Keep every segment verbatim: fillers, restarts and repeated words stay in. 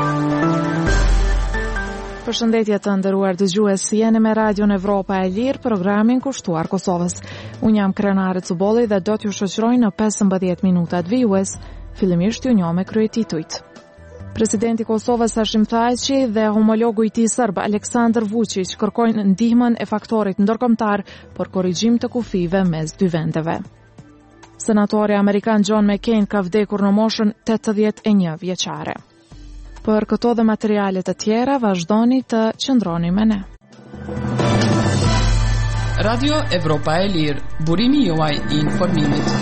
Përshëndetje të nderuar dëgjues, jeni me Radion Evropa e Lirë, programin kushtuar Kosovës. Unë jam Krenare Cubolli dhe do t'ju shoqëroj në pesëmbëdhjetë minutat vijues. Fillimisht ju njoh me kryetitujt. Presidenti i Kosovës Hashim Thaçi dhe homologu i tij serb Aleksandar Vučić kërkojnë ndihmën e faktorit ndërkombëtar për korrigjim të kufive mes dy vendeve. Senatori amerikan John McCain ka vdekur në moshën tetëdhjetë e një vjeçare. Për këto dhe materialet të tjera, vazhdoni të qëndroni me ne. Radio Evropa e Lirë, burimi juaj i informimit.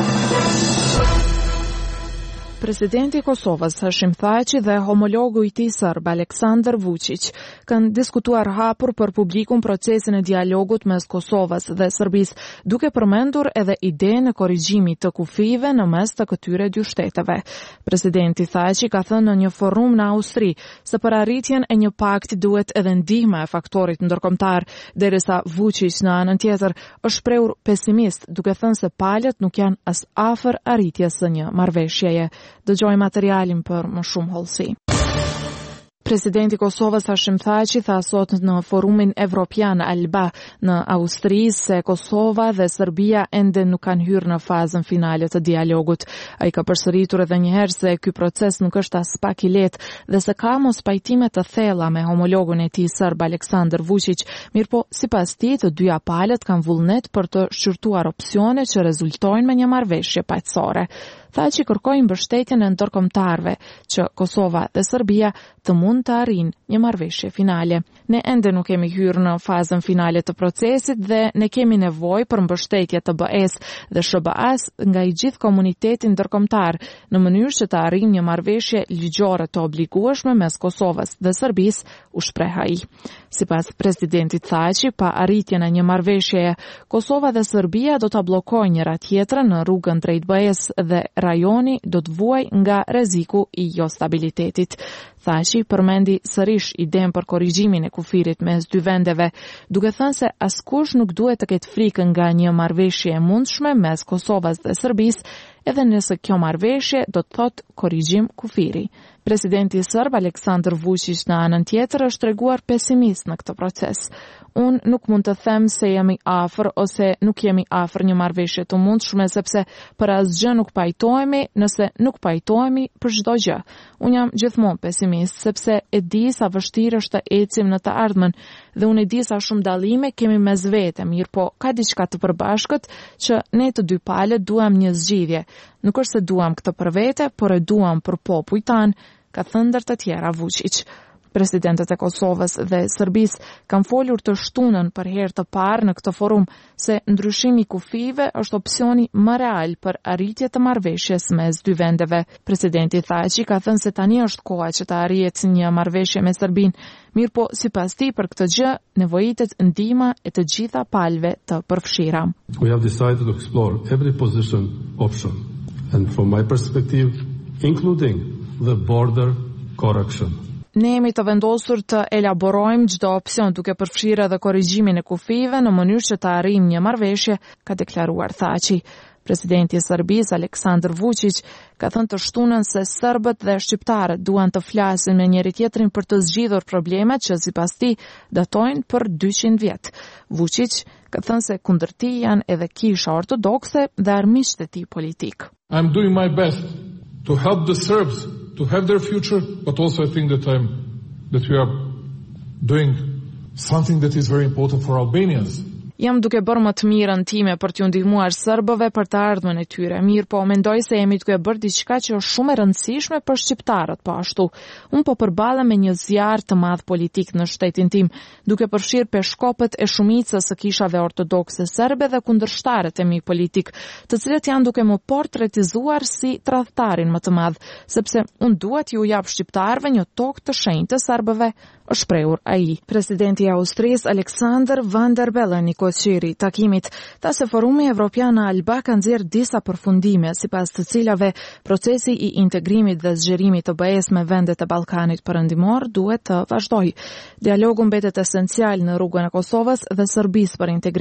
Presidenti i Kosovës Hashim Thaçi dhe homologu i tij serb Aleksandar Vučić kanë diskutuar hapur për publikun procesin e dialogut mes Kosovës dhe Serbisë, duke përmendur edhe idenë e korrigjimit të kufive në mes të këtyre dy shteteve. Presidenti Thaçi ka thënë në një forum në Austri se për arritjen e një pakti duhet edhe ndihma e faktorit ndërkombëtar, derisa Vučić në anën tjetër është shprehur pesimist, duke thënë se palët nuk janë as afër arritjes së një marrëveshjeje. Dëgjoj materialin për më shumë hollësi. Presidenti i Kosovës Hashim Thaçi tha sot në forumin evropian Alba në Austri se Kosova dhe Serbia ende nuk kanë hyrë në fazën finale të dialogut. Ai ka përsëritur edhe një herë se ky proces nuk është as pak i lehtë dhe se ka mos pajtime të thella me homologun e tij serb Aleksandar Vučić, mirëpo sipas tij të dyja palët kanë vullnet për të shqyrtuar opsione që rezultojnë me një marrëveshje paqësore. Thaçi kërkoi mbështetjen e ndërkombëtarëve që Kosova dhe Serbia të mund të arrijnë një marrëveshje finale. Ne ende nuk kemi hyrë në fazën finale të procesit dhe ne kemi nevojë për mbështetje të B E-s dhe Sh B A-s nga i gjithë komuniteti ndërkombëtar në mënyrë që të arrijmë një marrëveshje ligjore të obligueshme mes Kosovës dhe Serbisë, u shpreh ai. Sipas presidentit Thaçi, pa arritjen e një marrëveshjeje, Kosova dhe Serbia do ta bllokojnë njëra tjetrën në rrugën drejt B E-s dhe rajoni do të vuaj nga rreziku i jo stabilitetit. Thaçi përmendi sërish idenë për korrigjimin e kufirit mes dy vendeve, duke thënë se askush nuk duhet të ketë frikë nga një marrëveshje e mundshme mes Kosovës dhe Serbisë, edhe nëse kjo marrëveshje do të thotë korrigjim kufiri. Presidenti serb Aleksandar Vučić në anën tjetër është treguar pesimist në këtë proces. Unë nuk mund të them se jemi afër ose nuk jemi afër një marrëveshje të mundshme sepse për asgjë nuk pajtohemi nëse nuk pajtohemi për çdo gjë. Unë jam gjithmonë pesimist sepse e di sa vështirë është të ecim në të ardhmen dhe unë e di sa shumë dallime kemi mes vete, mirë po ka diçka të përbashkët që ne të dy palët duam një zgjidhje. Nuk është se duam këtë për vete, por e duam për popujt tan, ka thënë ndër të tjera Vučić. Presidentët e Kosovës dhe Serbisë kanë folur të shtunën për herë të parë në këtë forum se ndryshimi i kufive është opsioni më real për arritje të marrëveshjes mes dy vendeve. Presidenti Thaçi ka thënë se tani është koha që të arrihet një marrëveshje me Serbinë, mirë po sipas tij për këtë gjë nevojitet ndihma e të gjitha palëve të përfshira. We have decided to explore every position option and from my perspective including the border correction. Ne jemi të vendosur të elaborojmë çdo opsion duke përfshirë edhe korrigjimin e kufive në mënyrë që të arrijmë një marrëveshje, ka deklaruar Thaçi. Presidenti i Serbisë Aleksandar Vučić ka thënë të shtunën se serbët dhe shqiptarët duan të flasin me njëri tjetrin për të zgjidhur problemet që sipas tij datojnë për dyqind vjet. Vučić ka thënë se kundër tij janë edhe Kisha Ortodokse dhe armiqtë e tij politik. I'm doing my best to help the Serbs to have their future, but also I think that I'm that we are doing something that is very important for Albanians. Jam duke bërë më të mirën time për t'ju ndihmuar serbëve për të ardhmen e tyre. Mirë, po mendoj se jemi duke bërë diçka që është shumë e rëndësishme për shqiptarët, po ashtu. Unë po përballem me një zjarr të madh politik në shtetin tim, duke përfshirë peshkopët e shumicës së kishave ortodokse serbe dhe kundërshtarët e mi politik, të cilët janë duke më portretizuar si tradhtarin më të madh, sepse unë dua t'ju jap shqiptarëve një tokë të shenjtë të serbëve, është shprehur ai. Presidenti i Austrisë Aleksandar Van der Bellen i koqiri takimit tha se Forumi Evropian në Alba ka nxjerrë disa përfundime sipas të cilave procesi i integrimit dhe zgjerimit të B E-s me vendet e Ballkanit Perëndimor duhet të vazhdojë. Dialogu mbetet esencial në rrugën e Kosovës dhe Serbisë për integrim.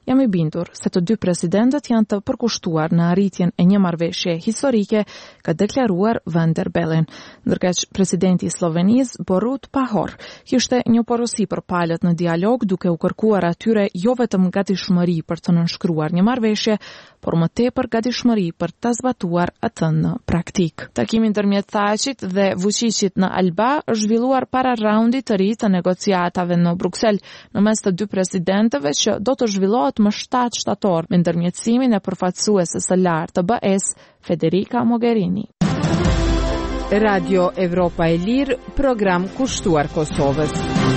jam i bindur se të dy presidentët janë të përkushtuar në arritjen e një marrëveshje historike, ka deklaruar Van der Bellen. Ndërkaq presidenti i Slovenisë Borut Pahor kishte një porosi për palët në dialog, duke u kërkuar atyre jo vetëm gatishmëri për të nënshkruar një marrëveshje, por më tepër gatishmëri për ta zbatuar atë në praktik. Takimi ndërmjet Thaçit dhe Vučićit në Alba është zhvilluar para raundit të ri të negociatave në Bruksel në mes të dy presidentëve që do të zhvillohet më shtatë shtator me ndërmjetësimin e përfaqësueses së lartë të B E-s, Federica Mogherini. Radio Evropa e Lirë, program kushtuar Kosovës.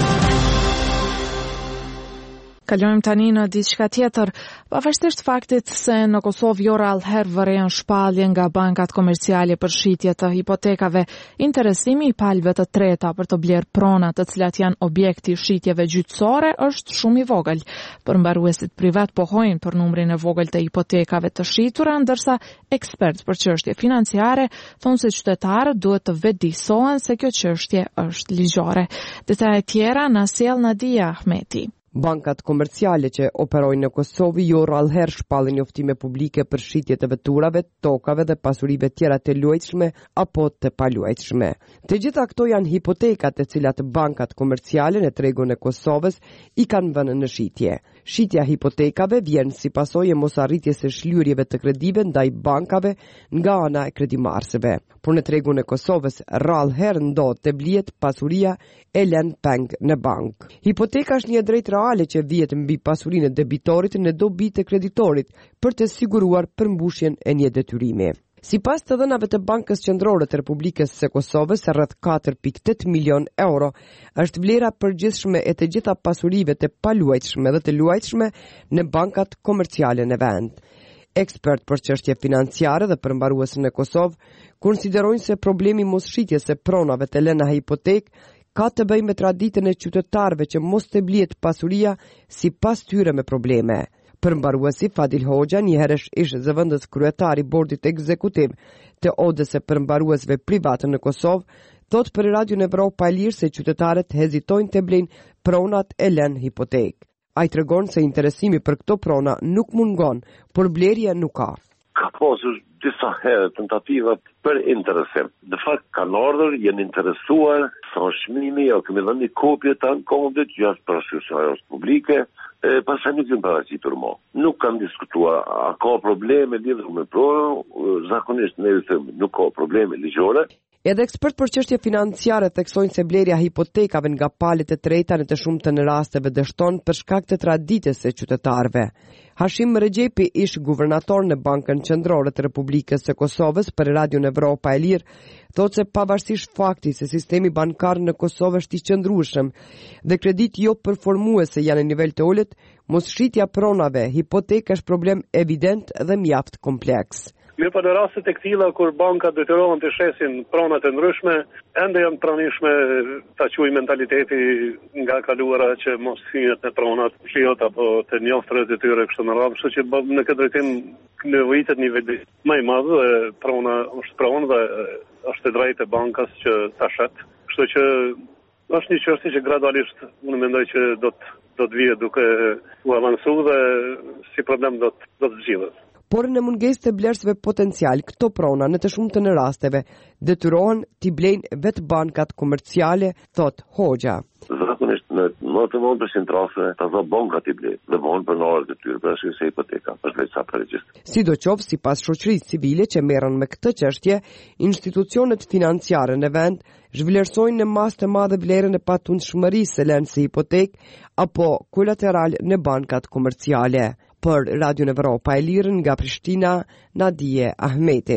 Kalojmë tani në diçka tjetër. Pavarësisht faktit se në Kosovë jo rallëherë vëren shpallje nga bankat komerciale për shitje të hipotekave, interesimi i palëve të treta për të blerë prona të cilat janë objekti i shitjeve gjyqësore është shumë i vogël. Përmbaruesit privat pohojnë për numrin e vogël të hipotekave të shitura, ndërsa ekspertë për çështje financiare thonë se qytetarët duhet të vetëdijsohen se kjo çështje është ligjore. Detajet tjera na sjell Nadia Ahmeti. Bankat komerciale që operojnë në Kosovë jo rallëherë shpallin njoftime publike për shitje të veturave, tokave dhe pasurive tjera të luajtshme apo të paluajtshme. Të gjitha këto janë hipotekat të cilat bankat komerciale në tregun e Kosovës i kanë vënë në shitje. Shitja hipotekave vjen si pasojë e mosarritjes së shlyrjeve të kredive ndaj bankave nga ana e kredimarësve. Por në tregun e Kosovës rallëherë ndodh të blihet pasuria e lënë peng në bank. Hipoteka është një drejtë reale që vihet mbi pasurinë e debitorit në dobi të kreditorit për të siguruar përmbushjen e një detyrimi. Sipas të dhënave të Bankës Qendrore të Republikës së Kosovës, rreth katër pikë tetë milion euro është vlera përgjithshme e të gjitha pasurive të paluajtshme dhe të luajtshme në bankat komerciale në vend. Ekspert për çështje financiare dhe përmbarues në Kosovë konsiderojnë se problemi mosshitjes së pronave të lëna hipotek ka të bëjë me traditën e qytetarëve që mos të blihet pasuria sipas tyre me probleme. Përmbaruesi Fadil Hoxha, njëherësh ish zëvendës kryetari bordit ekzekutiv të Odës së përmbaruesve private në Kosovë, thot për Radio Evropa e Lirë se qytetarët hezitojnë të blejnë pronat e lënë hipotek. Ai tregon se interesimi për këto prona nuk mungon, por blerja nuk ka. Ka pasur disa herë tentativa për interesim. Në fakt kanë ardhur, janë interesuar, sa shmimi, ja kemi dhënë një kopje të ankombit, jashtë parasysh publike, e pasaj nuk kanë paraqitur më. Nuk kanë diskutuar, a ka probleme lidhur me pronën, zakonisht ne them nuk ka probleme ligjore. Edhe ekspert për çështje financiare theksojnë se blerja hipotekave nga palët e treta në të shumtën e rasteve dështon për shkak të traditës së qytetarëve. Hashim Regjepi, ish guvernator në Bankën Qendrore të Republikës së Kosovës për Radio Evropa e Lirë, thotë se pavarësisht faktit se sistemi bankar në Kosovë është i qëndrueshëm dhe kredit jo performuese janë në nivel të ulët, mosshitja pronave hipotek është problem evident dhe mjaft kompleks. Mirë po në rastet e këtilla kur bankat detyrohen të shesin pronat e ndryshme, ende janë pranishme ta quaj mentaliteti nga kaluara që mos hyhet në pronat fliot apo të njoftërës e tyre kështu në radhë, kështu që në këtë drejtim nevojitet një vedi më i madh dhe prona është pronë dhe është e drejtë e bankës që ta shet. Kështu që është një çështje që gradualisht unë mendoj që do të do të vijë duke u avancuar dhe si problem do të do të zgjidhet. Por në mungesë të blerësve potencial, këto prona në të shumtën e rasteve detyrohen t'i blejnë vetë bankat komerciale, thot Hoxha. Zakonisht në nëntëdhjetë përqind raste ata bankat i blejnë dhe bëhen pronarët e tyre për arsye se hipoteka është vetë sa për regjistrim. Sidoqoftë, sipas shoqërisë civile që merren me këtë çështje, institucionet financiare në vend zhvlerësojnë në masë të madhe vlerën e patundshmërisë së lënë si hipotek apo kolateral në bankat komerciale. Për Radio Evropa e Lirë nga Prishtina, Nadia Ahmeti.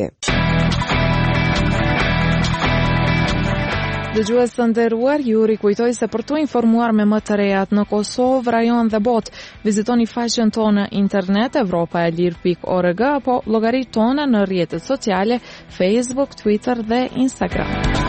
Dëgjues të nderuar, ju rikujtoj se për të informuar me më të rejat në Kosovë, rajon dhe botë, vizitoni faqen tonë internet evropa e lirë pikë org apo llogaritë tona në rrjetet sociale Facebook, Twitter dhe Instagram.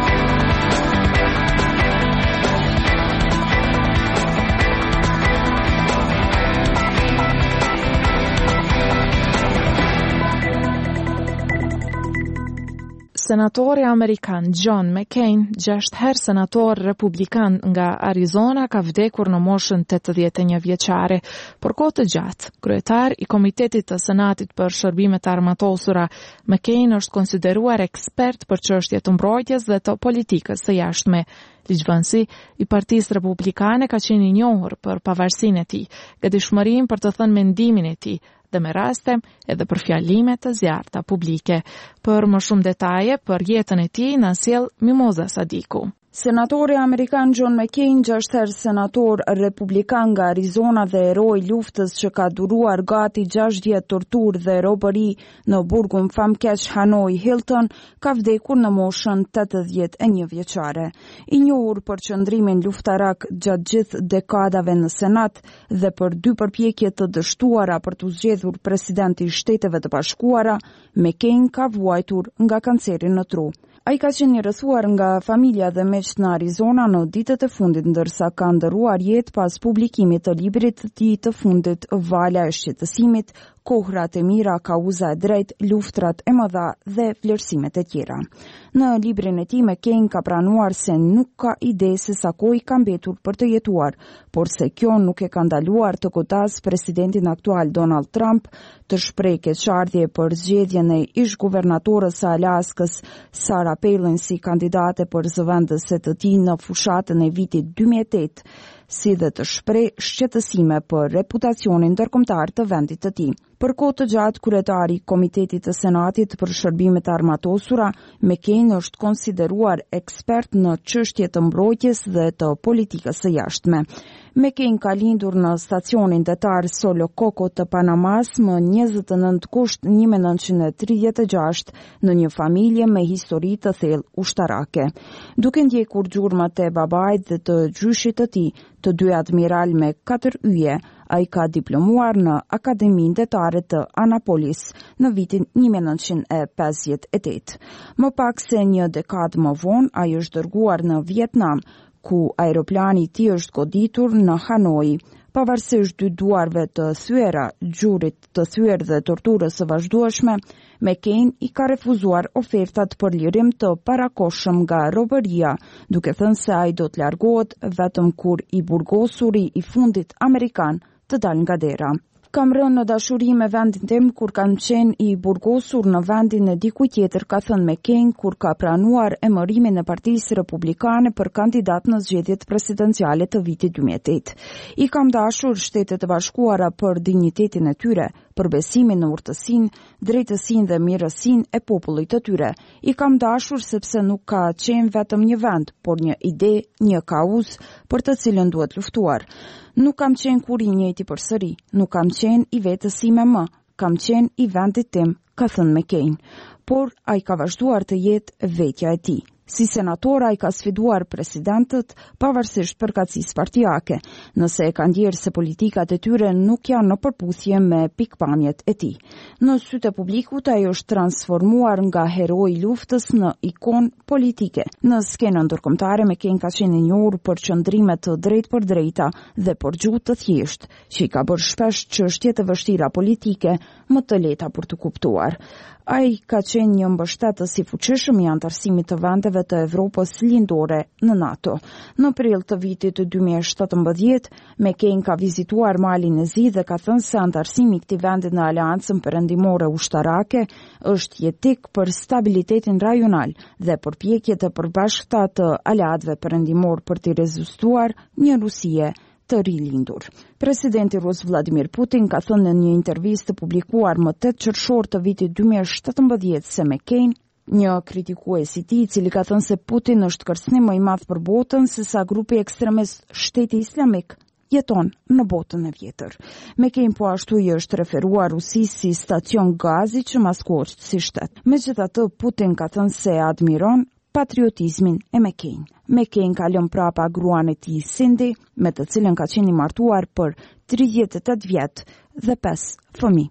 Senatori amerikan John McCain, gjashtë herë senator republikan nga Arizona, ka vdekur në moshën tetëdhjetë e një vjeçare. Për kohë të gjatë, kryetar i Komitetit të Senatit për Shërbimet Armatosura, McCain është konsideruar ekspert për çështje të mbrojtjes dhe të politikës së jashtme. Ligjvënësi i Partisë Republikane ka qenë i njohur për pavarësinë e tij, gatishmërinë për të thënë mendimin e tij, dhe me raste edhe për fjalimet të zjarrta publike. Për më shumë detaje për jetën e tij na sjell Mimoza Sadiku. Senatori amerikan John McCain, gjashtë herë senator republikan nga Arizona dhe heroi luftës që ka duruar gati gjashtëdhjetë torturë dhe robëri në burgun famkeq Hanoi Hilton, ka vdekur në moshën tetëdhjetë e një vjeçare. I njohur për qëndrimin luftarak gjatë gjithë dekadave në Senat dhe për dy përpjekje të dështuara për të zgjedhur presidenti i Shteteve të Bashkuara, McCain ka vuajtur nga kanceri në tru. Ai ka qenë i rrethuar nga familja dhe miq në Arizona në ditët e fundit, ndërsa ka ndëruar jetë pas publikimit të librit të tij të fundit Vala e shqetësimit, kohrat e mira, kauza e drejt, luftrat e mëdha dhe vlerësimet e tjera. Në librin e tij McCain ka pranuar se nuk ka ide se sa kohë ka mbetur për të jetuar, por se kjo nuk e ka ndaluar të godas presidentin aktual Donald Trump, të shpreh keqardhje për zgjedhjen e ish-guvernatorës së Alaskës Sarah Palin si kandidate për zëvendëse të tij në fushatën e vitit dy mijë e tetë, si dhe të shpreh shqetësime për reputacionin ndërkombëtar të vendit të tij. Për kohë të gjatë, kryetari i Komitetit të Senatit për Shërbimet Armatosura, McCain është konsideruar ekspert në çështje të mbrojtjes dhe të politikës së jashtme. McCain ka lindur në stacionin detar Solokoko të Panamas më njëzet e nëntë gusht një mijë e nëntëqind e tridhjetë e gjashtë në një familje me histori të thellë ushtarake. Duke ndjekur gjurmët e babait dhe të gjyshit të tij, të dy admiral me katër yje, ai ka diplomuar në Akademinë Detare të Anapolis në vitin një mijë e nëntëqind e pesëdhjetë e tetë. Më pak se një dekadë më vonë, ai është dërguar në Vietnam, ku aeroplani i tij është goditur në Hanoi. Pavarësisht dy duarve të thyera, gjurit të thyer dhe torturës së vazhdueshme, McCain i ka refuzuar ofertat për lirim të parakohshëm nga robëria, duke thënë se ai do të largohet vetëm kur i burgosuri i fundit amerikan të dalë nga dera. Kam rënë në dashuri me vendin tim kur kam qenë i burgosur në vendin e dikujt tjetër, ka thënë McCain kur ka pranuar emërimin e Partisë Republikane për kandidat në zgjedhjet presidenciale të vitit dy mijë e tetë. I kam dashur Shtetet e Bashkuara për dinjitetin e tyre, për besimin në urtësinë, drejtësinë dhe mirësinë e popullit të tyre. I kam dashur sepse nuk ka qenë vetëm një vend, por një ide, një kauzë për të cilën duhet luftuar. Nuk kam qenë kur i njëjti përsëri, nuk kam qenë i vetës sime më, kam qenë i vendit tim, ka thënë McCain, por ai ka vazhduar të jetë vetja e tij. Si senator, ai ka sfiduar presidentët pavarësisht përkatësisë partijake, nëse e ka ndjerë se politikat e tyre nuk janë në përputhje me pikpamjet e tij. Në sytë e publikut, ai është transformuar nga heroi i luftës në ikon politike. Në skenën ndërkombëtare, McCain ka qenë i njohur për qëndrime të drejtë për drejta dhe për gjuhë të thjeshtë, që i ka bërë shpesh çështje të vështira politike më të lehta për të kuptuar. Ai ka qenë një mbështetës i fuqishëm i antarësimit të vendeve të Evropës lindore në NATO. Në prill të vitit dy mijë e shtatëmbëdhjetë, McCain ka vizituar Malin e Zi dhe ka thënë se antarësimi i këtij vendi në Aleancën Perëndimore Ushtarake është jetik për stabilitetin rajonal dhe përpjekjet e përbashkëta të aleatëve perëndimor për të rezistuar një Rusie të rilindur. Presidenti rus Vladimir Putin ka thënë në një intervistë publikuar më tetë qershor të vitit dy mijë e shtatëmbëdhjetë se McCain, një kritikues i tij, i cili ka thënë se Putin është kërcënim më i madh për botën se sa grupi ekstremist Shteti Islamik, jeton në botën e vjetër. McCain po ashtu i është referuar Rusisë si stacion gazi që maskohet si shtet. Megjithatë, Putin ka thënë se admiron patriotizmin e McCain. McCain ka lënë prapa gruan e tij Cindy, me të cilën ka qenë i martuar për tridhjetë e tetë vjet dhe pesë fëmijë.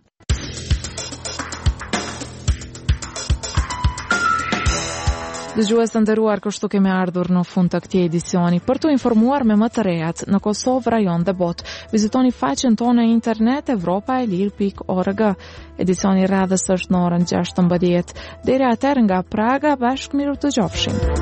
Dëgjues të nderuar, kështu kemi ardhur në fund të këtij edicioni. Për t'u informuar me më të rejat në Kosovë, rajon dhe botë, vizitoni faqen tonë në internet evropaelir pikë org. Edicioni i radhës është në orën gjashtëmbëdhjetë. Deri atëherë nga Praga, bashkë miru të gjofshim.